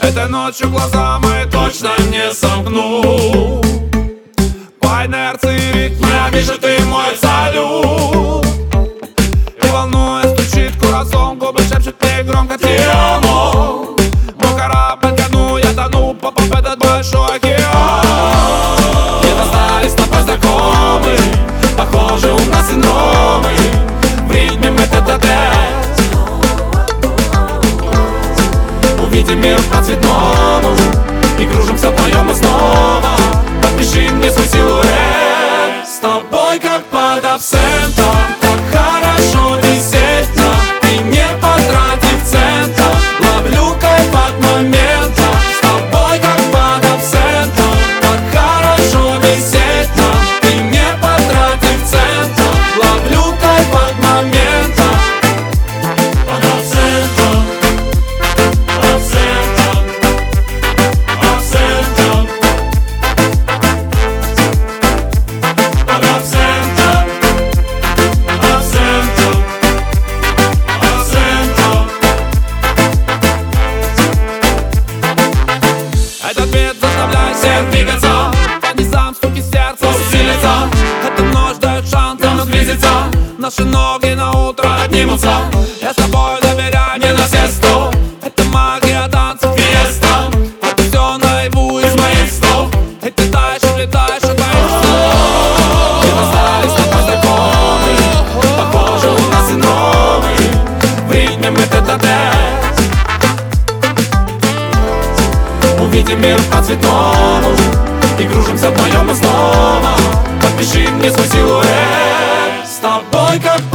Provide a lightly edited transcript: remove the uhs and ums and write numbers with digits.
Этой ночью глаза мои точно не сомкну. По инерции ритма я вижу, ты мой салют. И волнуясь стучит курасом, губы шепчут мне громко «Ти амо». Мой корабль ко дну, я тону, попав в этот большой океан. Где-то стали с тобой знакомы, похожи у нас синдромы. В ритме мы тет-а-тет увидим мир по-цветному и кружимся вдвоем мы снова. Подпиши мне свой силуэт. С тобой как под абсентом, так хорошо висеть нам, и не потратив цента. Ловлю кайф от момента. С тобой как под абсентом, так хорошо висеть нам, и не потратив цента. Ловлю кайф от момента. Под абсентом, абсентом, абсентом. Под абсентом, абсентом, абсентом. Этот бит заставляет всех двигаться, по низам стуки сердца усилится. Эта ночь дает шанс нам сблизиться. Наши ноги на утро поднимутся. Я с тобой доверяю не на все сто. Это магия танцев фиеста. Это все наяву из моих снов. И ты таешь, улетаешь от моих снов. Мы остались с тобой знакомы, похожи у нас синдромы. В ритме мы тет-а-тет увидим мир по-цветному и кружимся вдвоем мы снова. Подпиши мне свой силуэт. С тобой как